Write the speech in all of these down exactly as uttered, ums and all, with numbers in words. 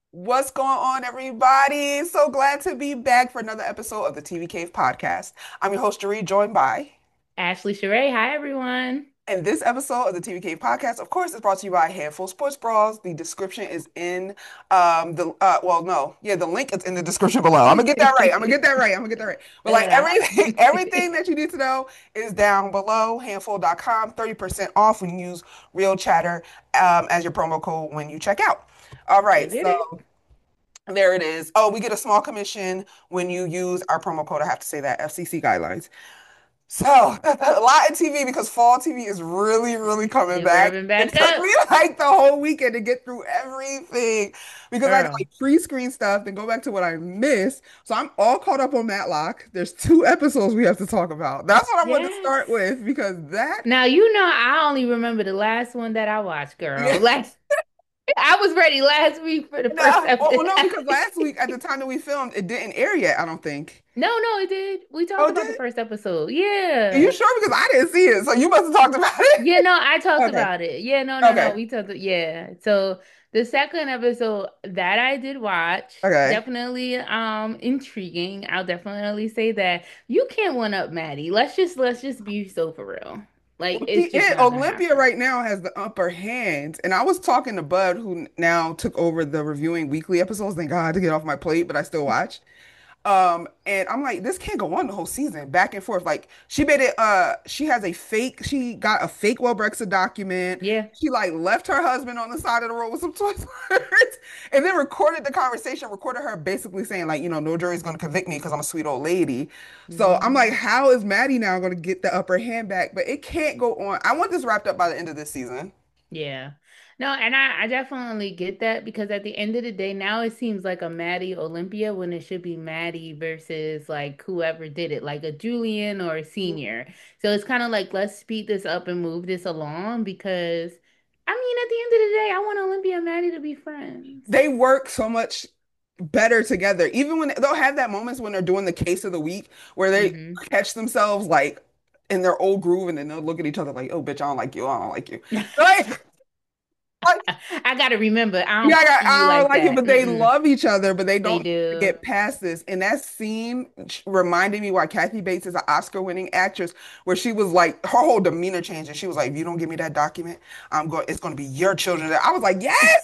What's going on, everybody? So glad to be back for another episode of the T V Cave podcast. I'm your host, Jaree, joined by, Ashley Sheree. Hi, everyone. and this episode of the T V Cave podcast, of course, is brought to you by Handful Sports Bras. The description is in um the uh well, no, yeah, the link is in the description below. I'm gonna get that right. I'm gonna get that right. I'm gonna get that right. But like Uh, everything, everything that you need to know is down below, handful dot com, thirty percent off when you use Real Chatter um as your promo code when you check out. All they right, did so it. there it is. Oh, we get a small commission when you use our promo code. I have to say that F C C guidelines. So a lot of T V because fall T V is really, really coming It's back. rubbing It back took me up, like the whole weekend to get through everything because I got girl. like pre-screen stuff, then go back to what I missed. So I'm all caught up on Matlock. There's two episodes we have to talk about. That's what I want to Yes. start with because that, Now you know I only remember the last one that I watched, yeah. girl. Last I was ready last week for the first No, well, episode. no, because last week at the time that we filmed, it didn't air yet, I don't think. No, no, it did. We Oh, talked it about the did? first episode. Are you Yeah. sure? Because I didn't see it. So you must have talked about it. Yeah, no, I talked Okay. about it. Yeah, no, no, no. Okay. We talked. Yeah. So the second episode that I did watch, Okay. definitely um intriguing. I'll definitely say that. You can't one up Maddie. Let's just let's just be so for real. Like Well, she it's just is, not gonna Olympia happen. right now has the upper hand. And I was talking to Bud, who now took over the reviewing weekly episodes. Thank God to get off my plate, but I still watch. Um, and I'm like, this can't go on the whole season, back and forth. Like, she made it, uh, she has a fake, she got a fake Wellbrexa document. Yeah. She like left her husband on the side of the road with some toy words and then recorded the conversation, recorded her basically saying, like, you know, no jury's gonna convict me because I'm a sweet old lady. So I'm like, Mhm. how is Maddie now gonna get the upper hand back? But it can't go on. I want this wrapped up by the end of this season. Yeah. No, and I, I definitely get that because at the end of the day, now it seems like a Maddie Olympia when it should be Maddie versus like whoever did it, like a Julian or a senior. So it's kind of like let's speed this up and move this along because I mean, at the end of the day, I want Olympia and Maddie to be friends. They work so much better together. Even when they'll have that moments when they're doing the case of the week where they Hmm. catch themselves like in their old groove and then they'll look at each other like, oh, bitch, I don't like you. I don't like you. Like, like I gotta remember, I yeah, don't I, got, see you I don't like like you, that. but they Mm-mm. love each other, but they They don't do. get past this. And that scene reminded me why Kathy Bates is an Oscar-winning actress, where she was like, her whole demeanor changed, and she was like, if you don't give me that document, I'm going, it's going to be your children. I was like, yes,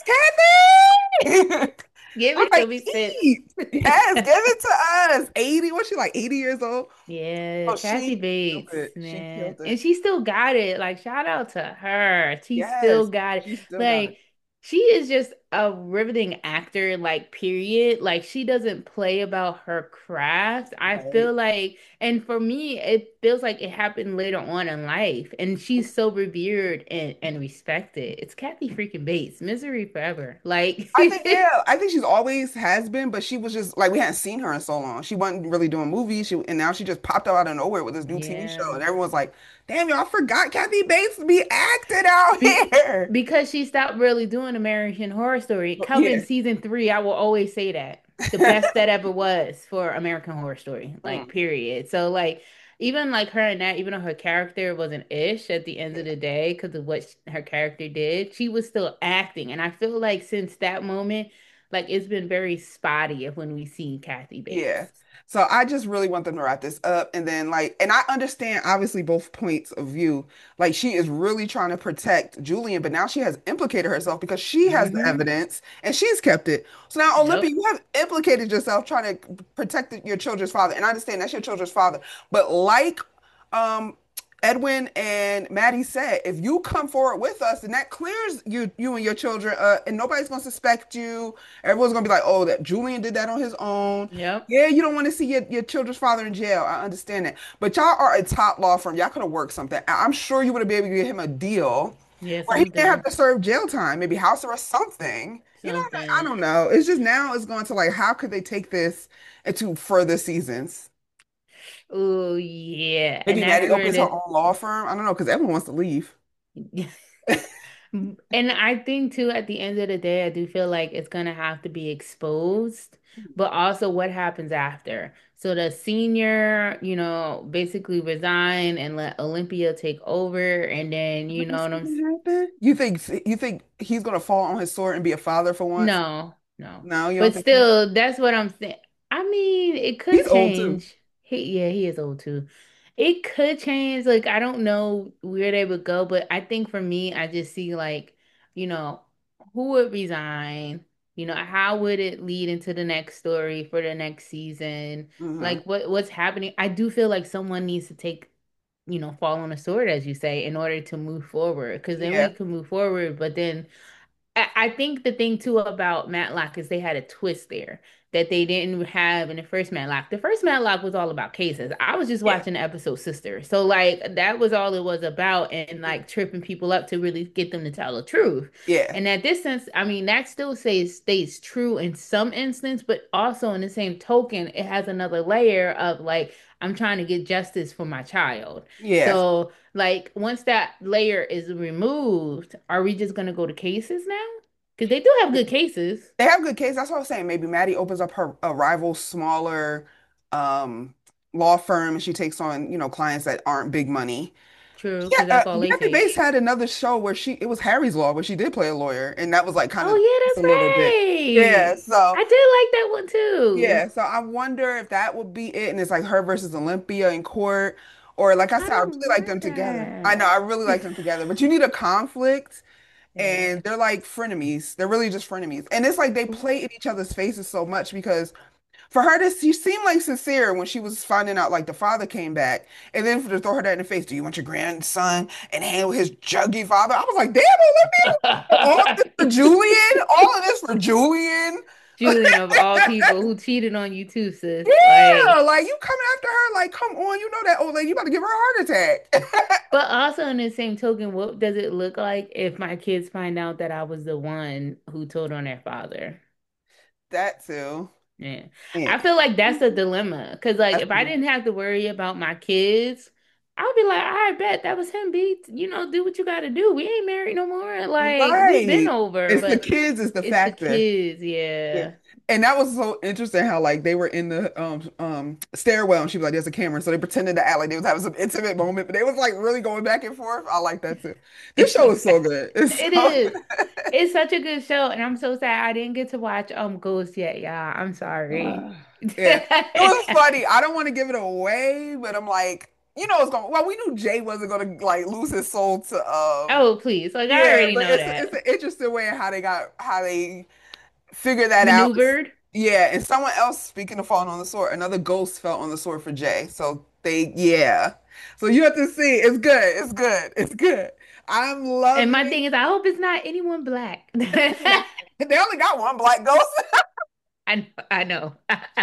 Kathy. Give I'm it to like, me, sis. eat. Yes, give it to us. eighty. What's she like? eighty years old? Yeah, Oh, Kathy she killed Bates, it. She man. killed it. And she still got it. Like, shout out to her. She still Yes, got it. she still got it. Like, she is just a riveting actor, like, period. Like, she doesn't play about her craft. I Right. feel like, and for me, it feels like it happened later on in life. And she's so revered and, and respected. It's Kathy freaking Bates, Misery Forever. Like, I think, yeah, I think she's always has been, but she was just like we hadn't seen her in so long. She wasn't really doing movies. She and now she just popped up out of nowhere with this new T V show, yeah. and everyone's like, "Damn, y'all forgot Kathy Bates to be acting out Be here." because she stopped really doing American Horror Story. But Coming yeah. season three, I will always say that. The best that ever was for American Horror Story. Like, Mm, period. So like even like her and that, even though her character was an ish at the end of the day because of what sh- her character did, she was still acting. And I feel like since that moment, like it's been very spotty of when we see Kathy yeah. Bates. So I just really want them to wrap this up and then like and I understand obviously both points of view. Like she is really trying to protect Julian, but now she has implicated herself because she has the Hmm. evidence and she's kept it. So now Olympia, Yep. you have implicated yourself trying to protect your children's father. And I understand that's your children's father. But like um Edwin and Maddie said, if you come forward with us, then that clears you you and your children, uh, and nobody's gonna suspect you. Everyone's gonna be like, oh, that Julian did that on his own. Yep. Yeah, you don't want to see your, your children's father in jail. I understand that. But y'all are a top law firm. Y'all could have worked something. I- I'm sure you would have been able to get him a deal Yeah, where he didn't have something. to serve jail time, maybe house arrest, something. You know, like, I Something. don't know. It's just now it's going to like, how could they take this into further seasons? Oh yeah. And Maybe that's Maddie where opens her this own law firm. I don't know, because everyone wants to leave. And I think too, at the end of the day, I do feel like it's gonna have to be exposed, but also what happens after. So the senior, you know, basically resign and let Olympia take over, and then you What know is what I'm. going to happen? You think you think he's gonna fall on his sword and be a father for once? No. no. No, you don't But think he, still, that's what I'm saying. I mean, it could he's old too. change. He, yeah, he is old too. It could change. Like, I don't know where they would go, but I think for me, I just see like, you know, who would resign? You know, how would it lead into the next story for the next season? Hmm. Like, what what's happening? I do feel like someone needs to take, you know, fall on the sword, as you say, in order to move forward. Because then we Yeah. can move forward, but then I I think the thing too about Matlock is they had a twist there that they didn't have in the first Matlock. The first Matlock was all about cases. I was just Yeah. watching the episode Sister. So like that was all it was about and like tripping people up to really get them to tell the truth. Yeah. And at this sense, I mean that still stays stays true in some instance, but also in the same token, it has another layer of like I'm trying to get justice for my child. Yeah. So like once that layer is removed, are we just gonna go to cases now? Because they do have good cases. They have good case. That's what I was saying. Maybe Maddie opens up her a rival, smaller um law firm and she takes on, you know, clients that aren't big money. True, Yeah, because uh, that's all they Gabby Bates take. had another show where she it was Harry's Law where she did play a lawyer and that was like kind Oh of yeah, a that's little bit. Yeah, right. so I did like that one too. yeah, so I wonder if that would be it and it's like her versus Olympia in court or like I I said, I really don't like mind them together. I know that. I really like them together, but you need a conflict Yeah. and they're like frenemies. They're really just frenemies. And it's like they play in each other's faces so much because for her to she seemed like sincere when she was finding out like the father came back, and then for to throw her that in the face, do you want your grandson and handle his juggy father? I was like, damn, Olivia, all this for Julian, all of this for Julian. Julian of all people who cheated on you too, sis. Yeah, Like, like you coming after her, like come on, you know that old lady, you about to give her a heart attack. but also in the same token, what does it look like if my kids find out that I was the one who told on their father? That too. Yeah. Yeah, I feel like that's a dilemma. Because, like, that's if I didn't have to worry about my kids, I would be like, I bet that was him, B. You know, do what you got to do. We ain't married no more. Like, we've been right. over. It's the But kids is the it's the factor. kids. Yeah. Yeah. And that was so interesting how like they were in the um um stairwell and she was like, there's a camera. So they pretended to act like they was having some intimate moment, but they was like really going back and forth. I like that too. This show is so good. It's It so is. It's such a good show. And I'm so sad I didn't get to watch um Ghost yet, y'all. I'm sorry. yeah. It was funny. I don't want to give it away, but I'm like, you know it's going well, we knew Jay wasn't gonna like lose his soul to um Oh, please. Like, I yeah, already but know it's it's that. an interesting way of how they got how they figure that out. Maneuvered. Yeah, and someone else, speaking of falling on the sword, another ghost fell on the sword for Jay. So they, yeah. So you have to see. It's good. It's good. It's good. I'm And my loving. thing is, I hope it's not anyone black. It's not. They only got one black ghost. I I know.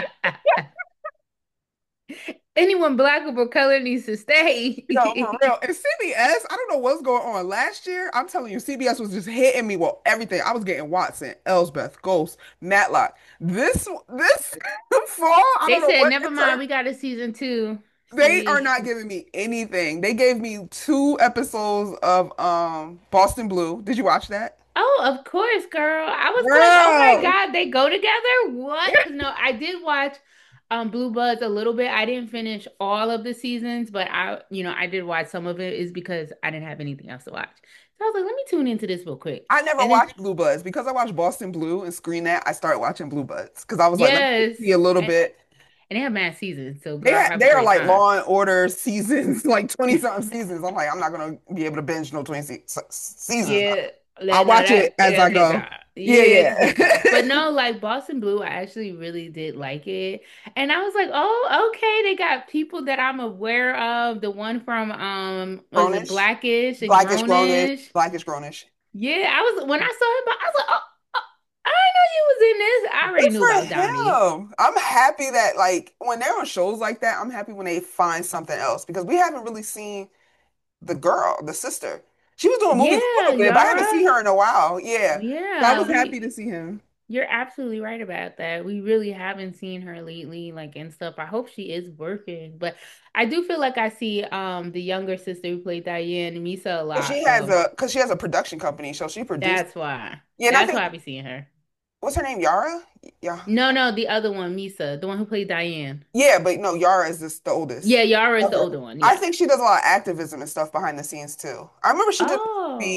Anyone black or color needs to No, for stay. real. And C B S, I don't know what's going on. Last year, I'm telling you, C B S was just hitting me with everything. I was getting Watson, Elsbeth, Ghost, Matlock. This this fall, I They don't know said, what never it mind, turned. we got a season two. They are See. not giving me anything. They gave me two episodes of um Boston Blue. Did you watch that? Oh, of course, girl. I was like, oh my Girl. God, they go together? What? Because no, I did watch um Blue Bloods a little bit. I didn't finish all of the seasons, but I, you know, I did watch some of it is because I didn't have anything else to watch. So I was like, let me tune into this real quick. I never And then watched Blue Bloods because I watched Boston Blue and Screen That. I started watching Blue Bloods because I was like, let me yes, see a little and, bit. and they have mad seasons, so They girl, ha have a they are great like time. Law and Order seasons, like twenty something seasons. I'm like, I'm not gonna be able to binge no twenty se se- seasons. Yeah, I'll that, no, watch that it as I that's a go. job. Yeah, Yeah, but yeah. no, like Boston Blue, I actually really did like it, and I was like, oh, okay, they got people that I'm aware of. The one from um, was it Grownish, Blackish and Blackish, Grownish, Grownish? Blackish, Grownish. Yeah, I was when I saw him, I was like, oh, oh, I didn't know you was in this. I already Good knew for about Donnie. him. I'm happy that like when they're on shows like that, I'm happy when they find something else because we haven't really seen the girl, the sister. She was doing movies a Yeah, little bit, but I haven't Yara. seen her in a while. Yeah. So I Yeah, was happy we to see him. You're absolutely right about that. We really haven't seen her lately, like and stuff. I hope she is working, but I do feel like I see um the younger sister who played Diane Misa a But she lot. has So a because she has a production company, so she produced. that's why. Yeah, and I That's think why I be seeing her. what's her name? Yara? Yeah. No, no, the other one, Misa, the one who played Diane. Yeah, but no, Yara is this the oldest. Yeah, Yara is the Okay. older one. I Yeah. think she does a lot of activism and stuff behind the scenes too. I remember she did the Oh. movie.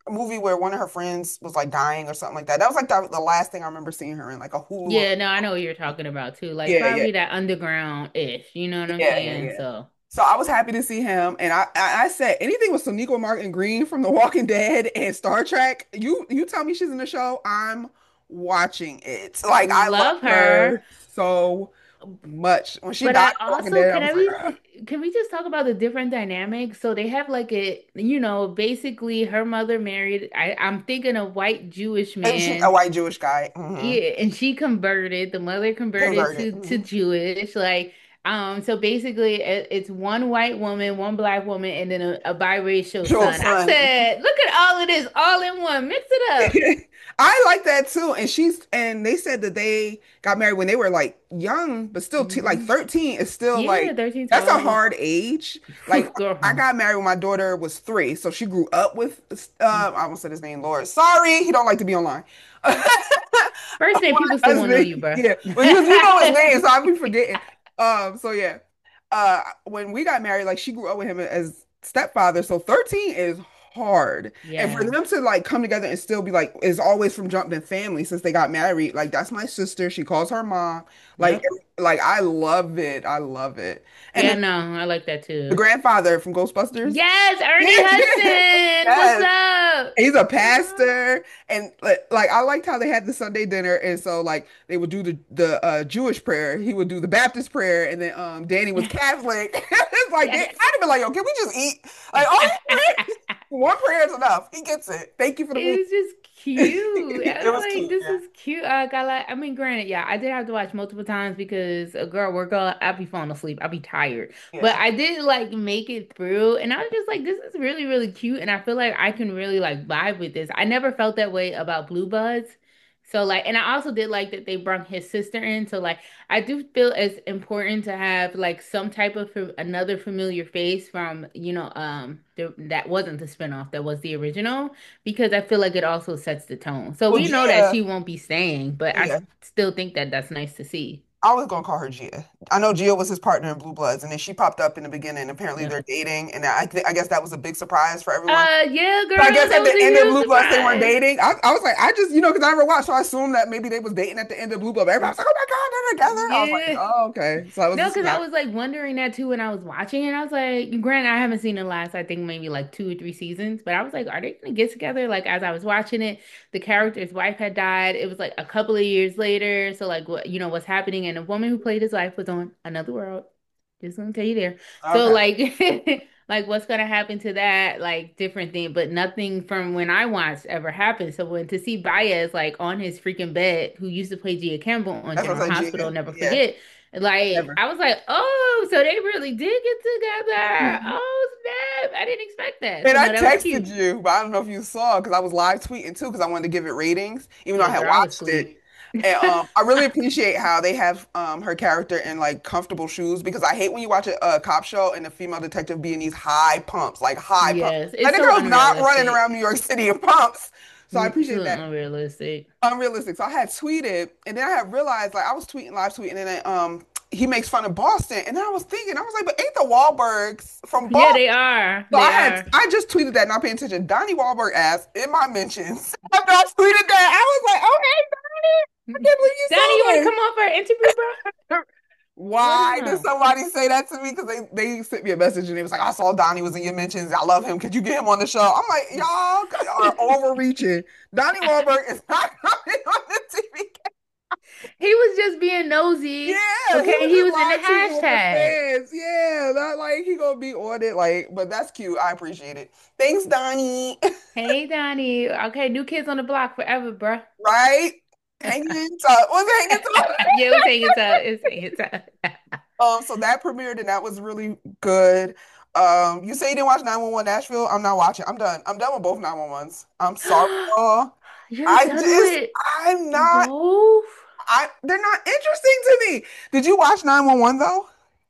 a movie where one of her friends was like dying or something like that. That was like the, the last thing I remember seeing her in, like a Hulu. Yeah, no, I know what you're talking about too. Like Yeah, yeah, probably that underground-ish, you know what I'm yeah, yeah, saying? yeah. So So I was happy to see him, and I, I, I said anything with Sonequa Martin Green from The Walking Dead and Star Trek. You, you tell me she's in the show, I'm watching it. Like I love love her. her so much. When she But died I in The Walking also Dead, I can was I like, be ah. can we just talk about the different dynamics? So they have like a, you know, basically her mother married, I, I'm thinking a white Jewish And she a man. white Jewish guy, hmm Yeah, and she converted, the mother converted converted. to to Hmm Jewish. Like, um, so basically it, it's one white woman, one black woman, and then a, a biracial Joel's son. I son. said, look at all of this all in one. Mix it up. I like that too. And she's and they said that they got married when they were like young, but still t like Hmm. thirteen is still Yeah, like thirteen, that's a twelve. hard age. Like I Girl. got married when my daughter was three, so she grew up with uh I almost said his name, Lord. Sorry, he don't like to be online. First name, My people still won't know husband, you, bro. yeah. Well, you you know his name, so I'll be forgetting. Um, so yeah. Uh when we got married, like she grew up with him as stepfather, so thirteen is hard. And for Yeah. them to like come together and still be like, is always from jumping family since they got married. Like that's my sister. She calls her mom. Like, Yep. like I love it. I love it. And Yeah, the, no, I like that the too. grandfather from Ghostbusters. Yes, Ernie Hudson. What's Yes. up? He's a What's up? pastor, and like, like I liked how they had the Sunday dinner, and so like they would do the the uh, Jewish prayer, he would do the Baptist prayer, and then um Danny was Catholic. It's like they, I'd Yes. have been like, yo, can we just eat? Like, oh, one prayer is enough. He gets it. Thank you for the It movie. was just cute. I It was was like, cute. this Yeah. is cute. I got like, I mean, granted, yeah, I did have to watch multiple times because a girl, work girl, I'd be falling asleep. I'd be tired. But Yeah. I did like make it through, and I was just like, this is really, really cute. And I feel like I can really like vibe with this. I never felt that way about Blue Buds. So like, and I also did like that they brought his sister in. So like, I do feel it's important to have like some type of fa- another familiar face from, you know, um, the, that wasn't the spinoff, that was the original, because I feel like it also sets the tone. So Well, we know that Gia, she won't be staying, but I yeah. still think that that's nice to see. I was gonna call her Gia. I know Gia was his partner in Blue Bloods, and then she popped up in the beginning. Apparently, Yeah. they're dating, and I th I guess that was a big surprise for everyone. Uh, yeah, So I girl, guess that at was the a end of huge Blue Bloods, they weren't surprise. dating. I, I was like, I just, you know, because I never watched, so I assumed that maybe they was dating at the end of Blue Blood. Everybody was like, oh my God, they're together. I was like, Yeah. oh, okay. So I was No, just because I surprised. was like wondering that too when I was watching it. I was like, granted, I haven't seen the last, I think maybe like two or three seasons, but I was like, are they gonna get together? Like as I was watching it, the character's wife had died. It was like a couple of years later. So like what you know what's happening, and the woman who played his wife was on Another World. Just gonna tell you there. So Okay. like like what's gonna happen to that, like different thing, but nothing from when I watched ever happened. So when to see Baez like on his freaking bed, who used to play Gia Campbell on That's what General I said, Hospital, Gia. never Yeah, forget. Like never. I was like, oh, so they really did get together. Mhm. Oh, snap. I didn't expect that. And So I no, that was texted cute. you, but I don't know if you saw because I was live tweeting too because I wanted to give it ratings, even though I Yeah, had girl, I was watched it. asleep. And um, I really appreciate how they have um her character in like comfortable shoes because I hate when you watch a, a cop show and the female detective be in these high pumps, like high pumps. Yes, Like it's the so girl's not running unrealistic. around New York City in pumps. So I It's appreciate so that. unrealistic. Unrealistic. So I had tweeted, and then I had realized, like I was tweeting, live tweeting, and then um he makes fun of Boston, and then I was thinking, I was like, but ain't the Wahlbergs from Yeah, Boston? they are. So They I had, are. I just tweeted that, not paying attention. Donnie Wahlberg asked in my mentions after I tweeted that, I was like, okay, Donnie, I can't believe you Donnie, you want to saw come on for an interview, bro? this. What Why did now? somebody say that to me? Because they, they sent me a message and it was like, I saw Donnie was in your mentions. I love him. Could you get him on the show? I'm like, y'all are overreaching. Donnie Wahlberg is not coming on the T V. He was just being nosy. Yeah, he Okay, was he just was in the live tweeting with the hashtag. fans. Yeah, not like he gonna be on it. Like, but that's cute. I appreciate it. Thanks, Donnie. Hey, Donnie. Okay, new kids on the block forever, bro. Right? Hanging tough. Was it hanging tough? Yeah, it was saying it's up. It's saying it's up. Um, so that premiered and that was really good. Um, you say you didn't watch nine one one Nashville? I'm not watching. I'm done. I'm done with both nine one ones. I'm sorry, y'all. You're I done just with I'm not both? I they're not interesting to me. Did you watch nine one one though?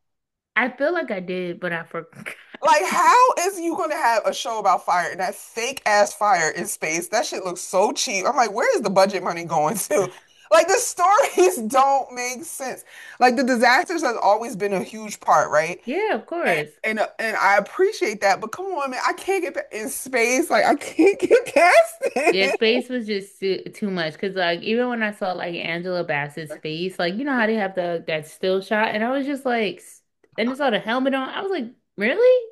I feel like I did, but I forgot. Like, how is you gonna have a show about fire and that fake ass fire in space? That shit looks so cheap. I'm like, where is the budget money going to? Like the stories don't make sense. Like the disasters has always been a huge part, right? Yeah, of And course. and, uh, and I appreciate that, but come on, man, I can't get pa- in space. Like I can't get past Yeah, it. space was just too, too much because like even when I saw like Angela Bassett's face, like you know how they have the that still shot, and I was just like, s- and I saw the helmet on, I was like, really?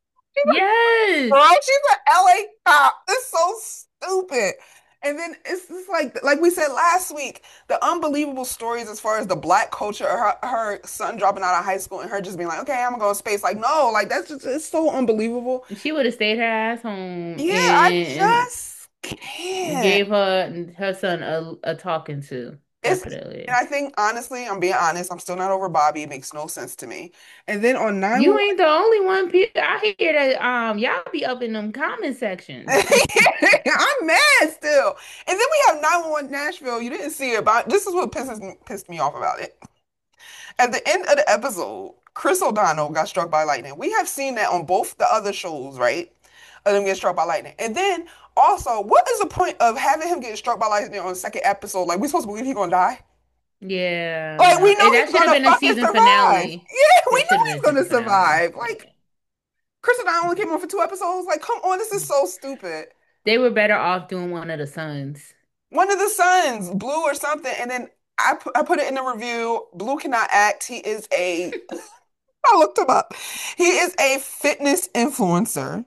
Yes. Girl, she's an L A cop. It's so stupid. And then it's just like like we said last week, the unbelievable stories as far as the black culture, her, her son dropping out of high school and her just being like, okay, I'm gonna go to space. Like, no, like that's just it's so unbelievable. She would have stayed her ass home Yeah, I and just can't. gave her her son a, a talking to, It's and definitely. I think honestly, I'm being honest, I'm still not over Bobby. It makes no sense to me. And then on You nine one one, ain't the only one. People, I hear that um y'all be up in them comment sections. I'm mad still. And then we have nine one one Nashville. You didn't see it, but this is what pisses me, pissed me off about it. At the end of the episode, Chris O'Donnell got struck by lightning. We have seen that on both the other shows, right? Of them getting struck by lightning. And then also, what is the point of having him get struck by lightning on the second episode? Like, we supposed to believe he gonna die? Yeah, Like, no. we And know that he's should have gonna been a fucking season survive. finale. Yeah, we That know should have been he's a gonna season finale. survive. Like, Chris and I only came on for two episodes. Like, come on, this is so stupid. They were better off doing one of the sons. One of the sons, Blue or something, and then I put, I put it in the review. Blue cannot act. He is a, I looked him up. He is a fitness influencer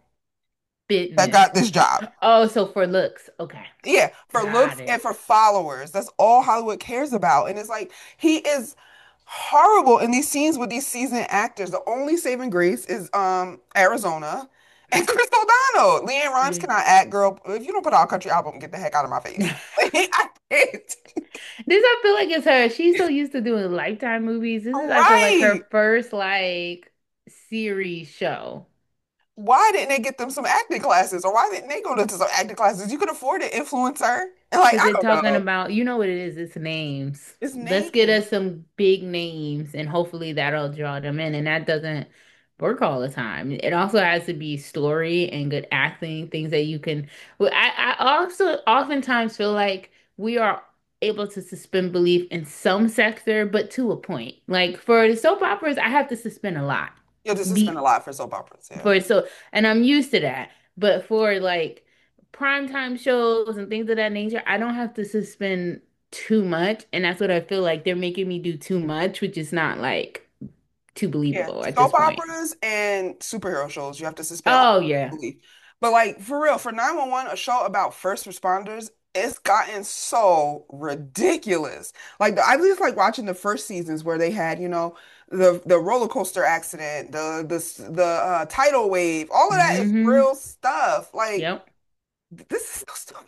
that Fitness. got this job. Oh, so for looks. Okay. Yeah, for Got looks and it. for followers. That's all Hollywood cares about. And it's like he is horrible in these scenes with these seasoned actors. The only saving grace is um Arizona and Chris O'Donnell. LeAnn Rimes Yeah. cannot act, girl. If you don't put out a country album, get the heck out of my face. Like, I can't. This I feel like it's her. She's so used to doing Lifetime movies. This is I feel like Right. her first like series show. Why didn't they get them some acting classes? Or why didn't they go to some acting classes? You could afford to influence her. And like, Because I they're don't talking know. about, you know what it is, it's names. His Let's get name. us some big names and hopefully that'll draw them in. And that doesn't work all the time. It also has to be story and good acting, things that you can. Well, I, I also oftentimes feel like we are able to suspend belief in some sector, but to a point. Like for the soap operas, I have to suspend a lot. Yeah, this has been a Be lot for soap operas. Yeah. for so and I'm used to that. But for like primetime shows and things of that nature, I don't have to suspend too much. And that's what I feel like they're making me do too much, which is not like too Yeah, believable at this soap point. operas and superhero shows, you have to suspend all Oh yeah. belief. But like for real, for nine one one, a show about first responders, it's gotten so ridiculous. Like the, I just like watching the first seasons where they had, you know, the the roller coaster accident, the the the uh, tidal wave, all of that is Hmm. real stuff. Like Yep. this is so stupid.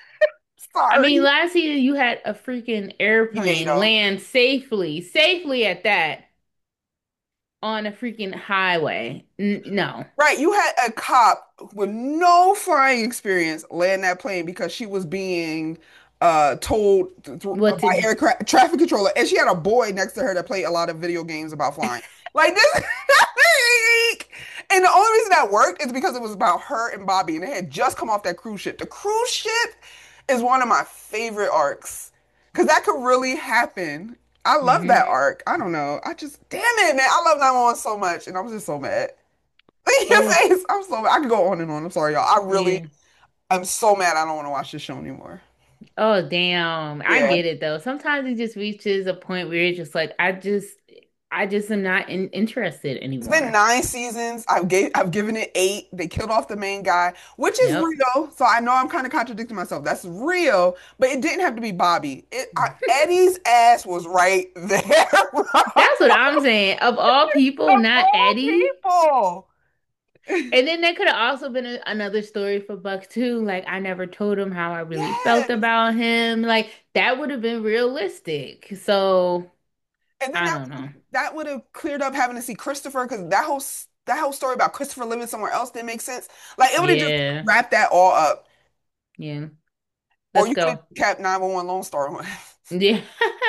I mean, Sorry. last year you had a freaking Tornado. airplane land safely, safely at that on a freaking highway. N no. Right, you had a cop with no flying experience land that plane because she was being uh told th th- What by to aircraft traffic controller, and she had a boy next to her that played a lot of video games about flying. Like this, and the only reason that worked is because it was about her and Bobby, and they had just come off that cruise ship. The cruise ship is one of my favorite arcs because that could really happen. I love hmm that arc. I don't know. I just damn it, man. I love nine one one so much, and I was just so mad. Your Oh, face. I'm so I could go on and on. I'm sorry, y'all. I really yeah. I'm so mad I don't want to watch this show anymore. Oh, damn. I Yeah. get it though. Sometimes it just reaches a point where it's just like I just I just am not in, interested It's been anymore. nine seasons. I've gave I've given it eight. They killed off the main guy, which is Yep. real. So I know I'm kind of contradicting myself. That's real, but it didn't have to be Bobby. It uh, Eddie's ass was right there, bro. That's what I'm saying. Of all people, Of not all Eddie. people. And then there could have also been a, another story for Buck too. Like I never told him how I really felt Yes. about him. Like that would have been realistic. So And then I that don't know. that would have cleared up having to see Christopher because that whole s- that whole story about Christopher living somewhere else didn't make sense. Like it would have just Yeah. wrapped that all up. Yeah. Or Let's you could have go. kept nine one one Lone Star on. Yeah.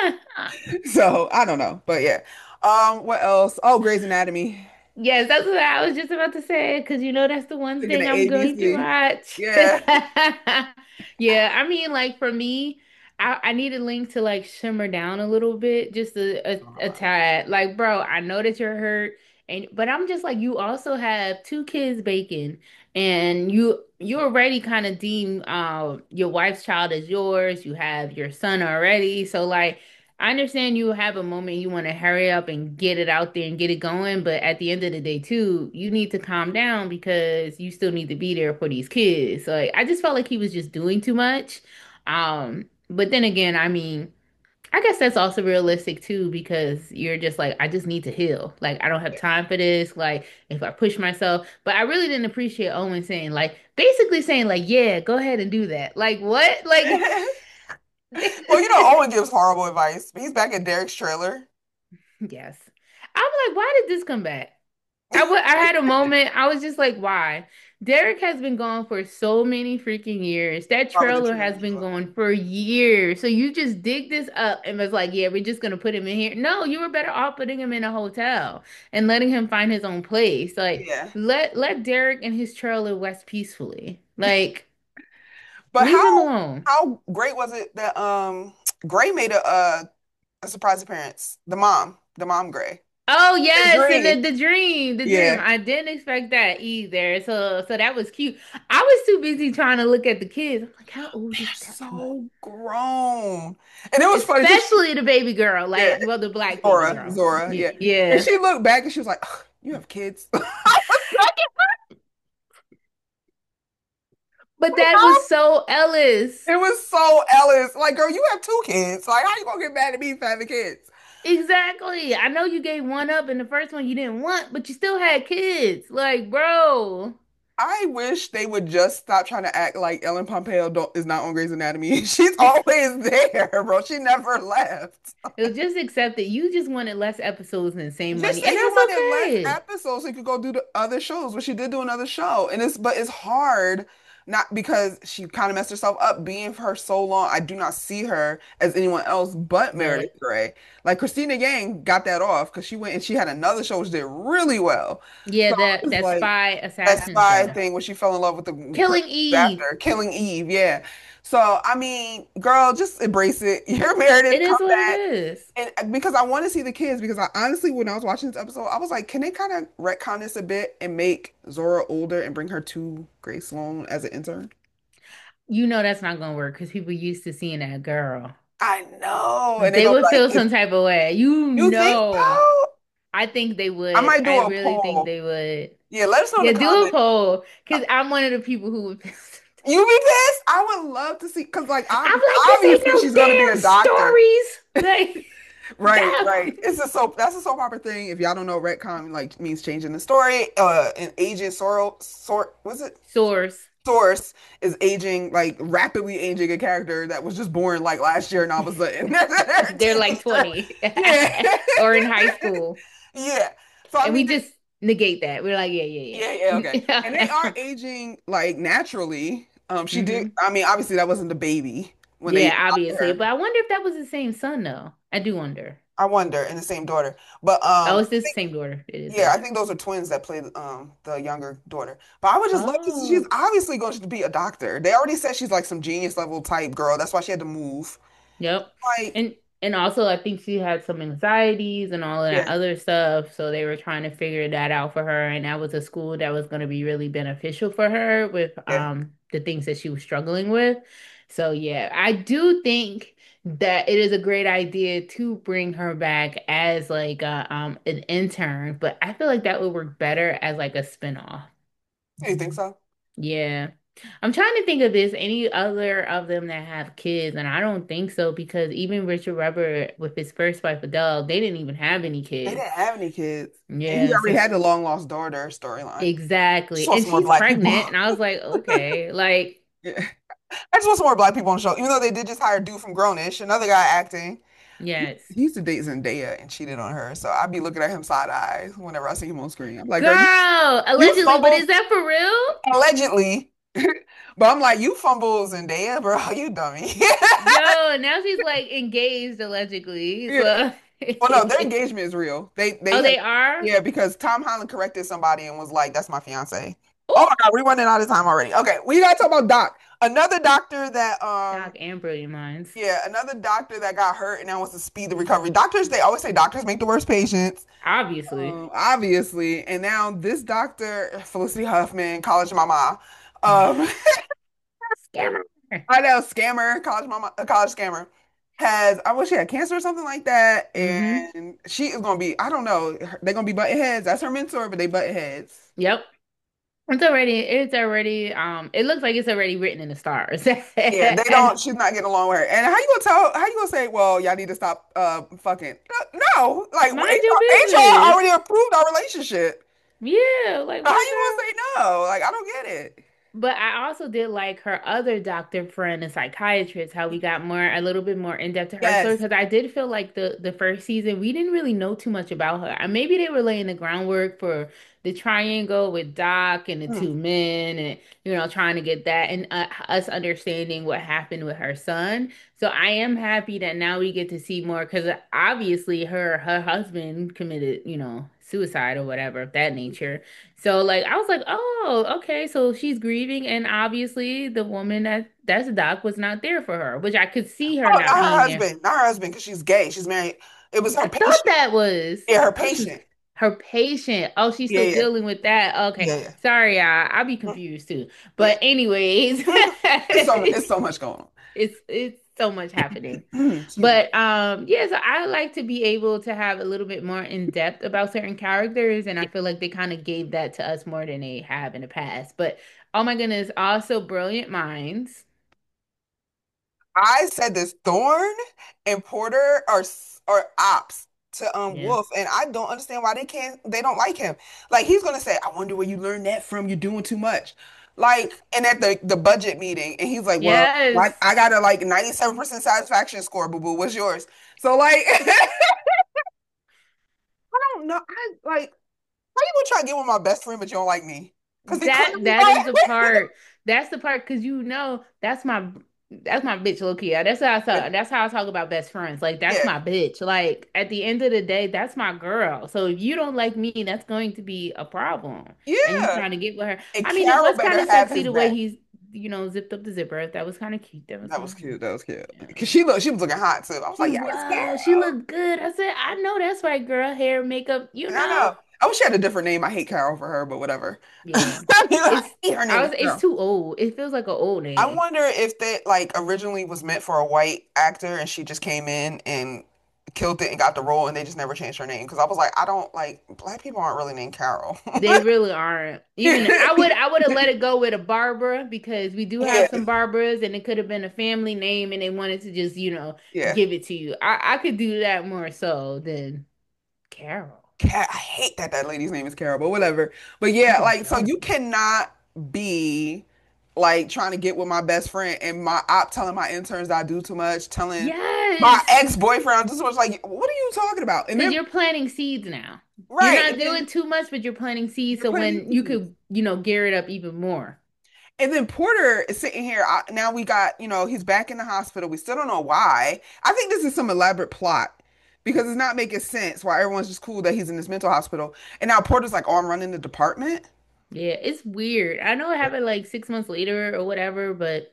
So I don't know. But yeah. Um, what else? Oh, Grey's Anatomy. Yes, that's what I was just about to say, because you know that's the one Thinking thing of I'm going to A B C. watch. Yeah. Yeah, I mean, like for me. I, I need a link to like shimmer down a little bit, just a, a, a God. tad. Like, bro, I know that you're hurt, and but I'm just like, you also have two kids baking, and you you already kind of deem uh your wife's child as yours. You have your son already, so like. I understand you have a moment you want to hurry up and get it out there and get it going, but at the end of the day, too, you need to calm down because you still need to be there for these kids. So like, I just felt like he was just doing too much. Um, but then again, I mean, I guess that's also realistic too, because you're just like, I just need to heal. Like, I don't have time for this. Like, if I push myself, but I really didn't appreciate Owen saying, like, basically saying, like, yeah, go ahead and do that. Like, what? Like, Well, you know, Owen gives horrible advice. He's back at Derek's trailer. yes. I'm like, why did this come back? I w I had a moment. I was just like, why? Derek has been gone for so many freaking years. That Probably the trailer has been tarantula. going for years. So you just dig this up and was like, yeah, we're just gonna put him in here. No, you were better off putting him in a hotel and letting him find his own place. Like, Yeah. let let Derek and his trailer rest peacefully. Like, But leave him how alone. how great was it that um Gray made a a, a surprise appearance? The mom, the mom Gray. Oh The yes, and dream. the, the dream, the dream. Yeah. I didn't expect that either. So so that was cute. I was too busy trying to look at the kids. I'm like, how old They're is that one? so grown. And it was funny. She, Especially the baby girl, yeah, like well, the black baby Zora, girl. Zora, Y- yeah. And Yeah. she looked back and she was like, "Ugh, you have kids." But that was so Ellis. It was so Ellis. Like, girl, you have two kids. Like, how you gonna get mad at me for having kids? Exactly. I know you gave one up in the first one you didn't want, but you still had kids. Like, bro. I wish they would just stop trying to act like Ellen Pompeo don't, is not on Grey's Anatomy. She's always there, bro. She never left. It was just accept that you just wanted less episodes and the same Just money, say and you that's wanted less okay. episodes so you could go do the other shows, but she did do another show. And it's but it's hard, not because she kind of messed herself up being for her so long. I do not see her as anyone else but Meredith But Grey. Like Christina Yang got that off because she went and she had another show which did really well. yeah, So that it's that like spy that assassin spy show. thing where she fell in love with the person Killing Eve. after Killing Eve, yeah. So I mean, girl, just embrace it. You're Meredith, It come is what it back. is. And uh, because I want to see the kids, because I honestly, when I was watching this episode, I was like, can they kind of retcon this a bit and make Zora older and bring her to Grace Sloan as an intern? You know that's not gonna work because people used to seeing that girl. I know. And they're They gonna would be like, feel if some type of way. You you think know. so? I think they I would. might I do a really think poll. they would. Yeah, let us know in Yeah, the do a comments. poll because I'm one of the people who would. You be pissed? I would love to see, because like I'm ob like, this ain't obviously no she's gonna be a damn doctor. stories. Like, Right, right. damn. It's a soap. That's a soap opera thing. If y'all don't know, retcon like means changing the story. Uh, an agent Sorrel, sort was it? Source. Source is aging, like rapidly aging a character that was just born like last year and all of a sudden they're a They're like teenager. twenty Yeah. or in high school. Yeah. So I And we mean, just negate that. We're like, yeah, yeah, yeah, okay. yeah, And they are yeah. aging like naturally. Um, she did. hmm I mean, obviously that wasn't the baby when they Yeah, adopted obviously. her. But I wonder if that was the same son, though. I do wonder. I wonder, and the same daughter. But Oh, um, it's this same daughter. It is yeah, her. I think those are twins that play um the younger daughter. But I would just love to see, she's Oh, obviously going to be a doctor. They already said she's like some genius level type girl. That's why she had to move. yep. Like, And and also I think she had some anxieties and all of that yeah, other stuff. So they were trying to figure that out for her. And that was a school that was going to be really beneficial for her with yeah. um the things that she was struggling with. So yeah, I do think that it is a great idea to bring her back as like a, um an intern, but I feel like that would work better as like a spinoff. You think so? Yeah. I'm trying to think if there's any other of them that have kids, and I don't think so because even Richard Webber with his first wife Adele, they didn't even have any They kids. didn't have any kids. And he Yeah, already so had the long lost daughter storyline. Just exactly. want And some more she's black people. pregnant, and I was like, okay, like, Yeah. I just want some more black people on the show. Even though they did just hire a dude from Grownish, another guy acting. He, yes. he used to date Zendaya and cheated on her. So I'd be looking at him side eyes whenever I see him on screen. I'm like, girl, you Girl, you allegedly, but fumbled is that for real? allegedly. But I'm like, you fumble Zendaya, bro. You dummy. Yo, now she's like engaged allegedly. Yeah. So Well, no, their engagement is real. They they Oh, had they are? yeah, because Tom Holland corrected somebody and was like, "That's my fiance." Oh Oh, my God, we running out of time already. Okay, we gotta talk about Doc. Another doctor that um Shock and Brilliant Minds. yeah, another doctor that got hurt and now wants to speed the recovery. Doctors, they always say doctors make the worst patients. Obviously. Um, obviously. And now this doctor, Felicity Huffman, college mama. Um, Scammer. I know, scammer, college mama, a college scammer, has, I wish she had cancer or something like that. Mm-hmm. And she is gonna be, I don't know, they're gonna be butting heads. That's her mentor, but they butt heads. Yep. It's already, it's already, um, it looks like it's already written in the stars. Yeah, they don't. She's not getting along with her. And how you gonna tell? How you gonna say? Well, y'all need to stop uh fucking. Uh, No, like H Mind your R, H R business. already approved our relationship. Yeah, like So how what, you girl? gonna say no? Like I don't get it. But I also did like her other doctor friend, a psychiatrist, how we got more a little bit more in depth to her story Yes. because I did feel like the the first season we didn't really know too much about her. And maybe they were laying the groundwork for the triangle with Doc and the Mm. two men, and you know trying to get that and uh, us understanding what happened with her son. So I am happy that now we get to see more because obviously her her husband committed, you know, suicide or whatever of that nature. So like I was like, oh, okay, so she's grieving, and obviously the woman that that's Doc was not there for her, which I could see her Oh, not not her being there. husband. Not her husband because she's gay. She's married. It was her I thought patient. that was Yeah, her I was patient. her patient. Oh, she's Yeah, still yeah, dealing with that. Okay, yeah, yeah. sorry, I I'll be Mm, confused too. yeah. But anyways, It's so it's so much going it's it's so much happening. on. Excuse me. But um yeah, so I like to be able to have a little bit more in depth about certain characters, and I feel like they kind of gave that to us more than they have in the past. But oh my goodness, also Brilliant Minds. I said this Thorn and Porter are s- are ops to um Yeah. Wolf, and I don't understand why they can't they don't like him. Like he's gonna say, "I wonder where you learned that from. You're doing too much." Like, and at the the budget meeting, and he's like, "Well, Yes. I, I got a like ninety-seven percent satisfaction score, boo boo. What's yours?" So like, I don't know. I like how you gonna try to get with my best friend, but you don't like me because he That clearly that is like. the part. That's the part because you know that's my that's my bitch Lokia. That's how I talk. That's how I talk about best friends. Like that's Yeah, my bitch. Like at the end of the day, that's my girl. So if you don't like me, that's going to be a problem. And you yeah. trying to get with her. And I mean, it Carol was kind better of have sexy his the way back. he's you know zipped up the zipper. That was kind of cute. That was That kind was of cute. That was cute. yeah. Because she looked, she was looking hot too. I was She like, yes, was. She Carol. looked good. I said, I know that's right, girl. Hair, makeup. You And I know. know. I wish she had a different name. I hate Carol for her, but whatever. Yeah. I It's hate her I name is was it's Carol. too old. It feels like an old I name. wonder if that like originally was meant for a white actor and she just came in and killed it and got the role and they just never changed her name. Because I was like, I don't like black people aren't really named Carol. They really aren't. Even I would I would have let it go with a Barbara because we do have Yeah, some Barbaras and it could have been a family name and they wanted to just, you know, yeah. give it to you. I, I could do that more so than Carol. Cat, I hate that that lady's name is Carol, but whatever. But I yeah, think like so so. you cannot be like trying to get with my best friend and my op telling my interns I do too much, telling my Yes. ex-boyfriend I do too much. Like, what are you talking about? And Because then you're planting seeds now. You're right, not and doing then too much, but you're planting seeds you're so planting when you seeds. could, you know, gear it up even more. And then Porter is sitting here. I, now we got, you know, he's back in the hospital. We still don't know why. I think this is some elaborate plot because it's not making sense why everyone's just cool that he's in this mental hospital. And now Porter's like, oh, I'm running the department. Yeah, it's weird. I know it happened like six months later or whatever, but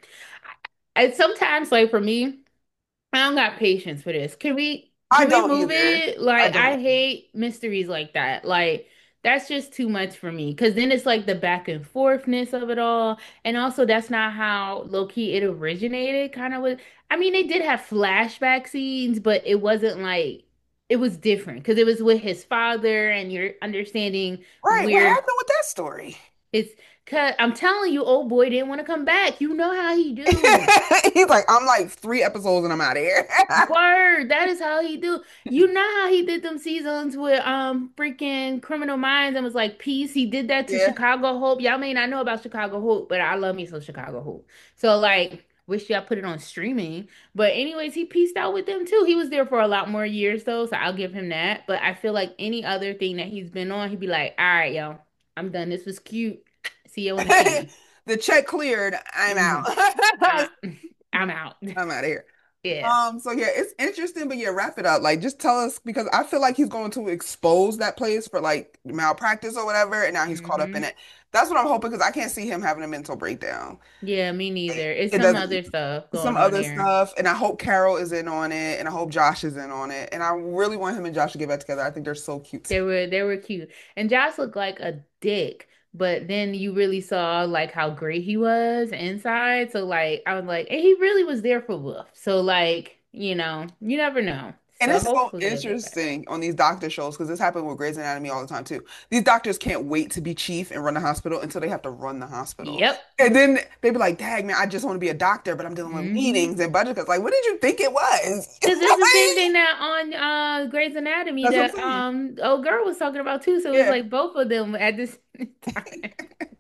I, I sometimes like for me. I don't got patience for this. Can we I can we don't move either. it? I Like I don't. hate mysteries like that. Like that's just too much for me. Cause then it's like the back and forthness of it all. And also that's not how low key it originated, kind of with I mean, they did have flashback scenes, but it wasn't like it was different because it was with his father and you're understanding Right. What where happened with that story? it's cause I'm telling you, old boy didn't want to come back. You know how he do. He's like, I'm like three episodes and I'm out of here. Word, that is how he do. You know how he did them seasons with um freaking Criminal Minds and was like peace. He did that to Yeah. Chicago Hope. Y'all may not know about Chicago Hope, but I love me some Chicago Hope. So like, wish y'all put it on streaming. But anyways, he pieced out with them too. He was there for a lot more years though, so I'll give him that. But I feel like any other thing that he's been on, he'd be like, all right, yo, I'm done. This was cute. See you on the can. The check cleared. I'm Hmm out. I, I'm out. I'm out of here. Yeah. Um, so yeah, it's interesting, but yeah, wrap it up. Like, just tell us because I feel like he's going to expose that place for like malpractice or whatever, and now he's caught up in Hmm. it. That's what I'm hoping because I can't see him having a mental breakdown. Yeah, me neither. It's It some doesn't. other stuff Some going on other there. stuff, and I hope Carol is in on it, and I hope Josh is in on it, and I really want him and Josh to get back together. I think they're so cute. They were they were cute. And Josh looked like a dick, but then you really saw like how great he was inside. So like I was like, and he really was there for Wolf. So like, you know, you never know. And So it's so hopefully they'll get back. interesting on these doctor shows because this happened with Grey's Anatomy all the time too. These doctors can't wait to be chief and run the hospital until they have to run the hospital. Yep. And then they be like, dang, man, I just want to be a doctor, but I'm dealing with Hmm. meetings and budget cuts. Like, what did you think it was? Because it's the same thing that on uh Grey's Anatomy That's what I'm that saying. um old girl was talking about too. So it's Yeah. like both of them at this time.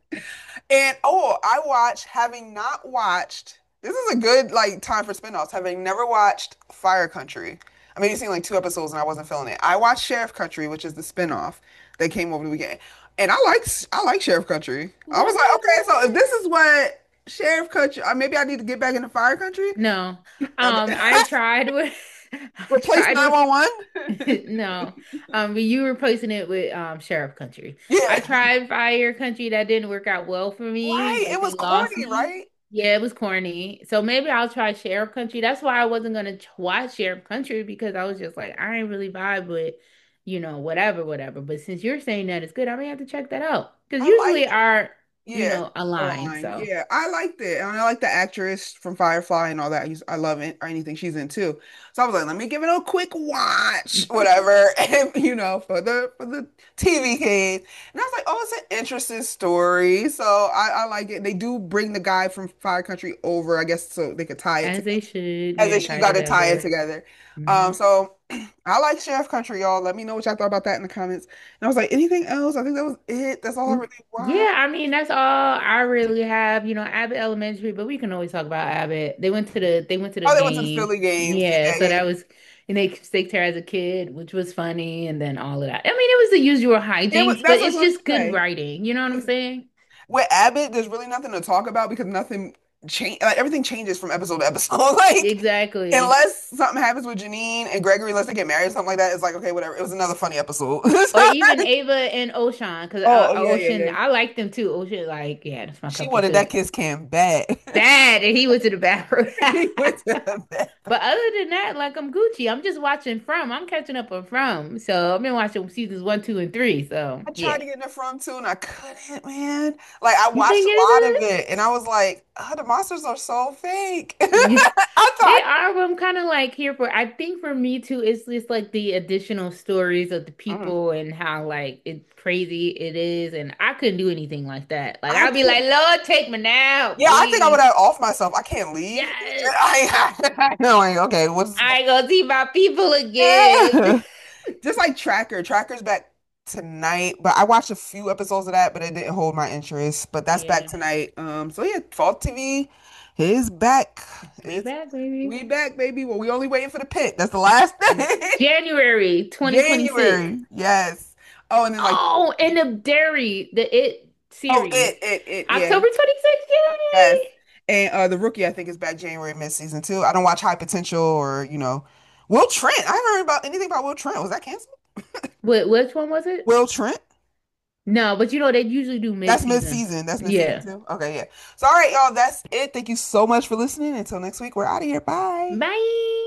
And oh, I watched, having not watched, this is a good like time for spinoffs, having never watched Fire Country. I mean, you've seen like two episodes and I wasn't feeling it. I watched Sheriff Country, which is the spinoff that came over the weekend. And I like I like Sheriff Country. I was like, okay, so if Whatever. this is what Sheriff Country, uh, maybe I need to get back into Fire Country. No. Um, I Okay. tried with I Replace tried with nine one one. no. Um, but you replacing it with um Sheriff Country. I Yeah. tried Fire Country, that didn't work out well for me. Right. It Like was they lost corny, me. right? Yeah, it was corny. So maybe I'll try Sheriff Country. That's why I wasn't gonna ch- watch Sheriff Country because I was just like, I ain't really vibe with, you know, whatever, whatever. But since you're saying that it's good, I may have to check that out. Because I usually liked our, you Yeah, know, aligned. Align. So Yeah, I liked it. And I like the actress from Firefly and all that. I used- I love it or anything she's in too. So I was like, let me give it a quick watch, whatever. And you know, for the for the T V case. And I was like, oh, it's an interesting story. So I, I like it. They do bring the guy from Fire Country over, I guess, so they could tie it as together. they should, As yeah, they, you tie got to tie it together. together. Hmm. Um, so I like Sheriff Country, y'all. Let me know what y'all thought about that in the comments. And I was like, anything else? I think that was it. That's all I Mm, really watched. yeah, I mean that's all I really have, you know, Abbott Elementary, but we can always talk about Abbott. They went to the they went to the Oh, they went to the game. Philly games. Yeah, Yeah, so yeah, that yeah. was and they staked her as a kid, which was funny, and then all of that. I mean, it was the usual It was, hijinks, but that's what I was it's going to just good say. writing. You know what I'm saying? With Abbott, there's really nothing to talk about because nothing change. Like everything changes from episode to episode. Like Exactly. unless something happens with Janine and Gregory, unless they get married or something like that, it's like okay, whatever. It was another funny episode. Or even Ava and Ocean, because Oh, uh, oh yeah, yeah, Ocean, yeah. I like them too. Ocean, like, yeah, that's my She cupcake wanted that too. kiss cam bad. Bad, and he went to the bathroom. He went to the bed. But other than that, like I'm Gucci. I'm just watching From. I'm catching up on From. So I've been watching seasons one, two, and three. So I yeah. tried to get in the front too, and I couldn't, man. Like I You watched think a lot of it it, and I was like, oh, the monsters are so fake. is? I They thought, are. But I'm kind of like here for. I think for me too, it's just like the additional stories of the mm, people and how like it's crazy it is, and I couldn't do anything like that. Like I I'd be can't. like, Lord, take me now, Yeah, I think I would please. have off myself. I can't leave. Yes, I, I know. Like, okay, what's I ain't gonna see my people again. yeah. Just like Tracker. Tracker's back tonight, but I watched a few episodes of that, but it didn't hold my interest. But that's back Yeah, tonight. Um, so yeah, Fall T V is back. we It's back, baby. we back, baby. Well, we only waiting for the pit. That's the last thing. January twenty twenty-six. January. Yes. Oh, and then like Oh, and the Dairy, the It oh, series. it, it, it, yeah. October twenty-sixth, Yes. yay! And uh the rookie, I think, is back January mid season too. I don't watch High Potential or, you know, Will Trent. I haven't heard about anything about Will Trent. Was that canceled? Wait, which one was it? Will Trent? No, but you know they usually do That's mid-season. mid-season. That's mid-season Yeah. too. Okay, yeah. So all right, y'all, that's it. Thank you so much for listening. Until next week, we're out of here. Bye. Bye.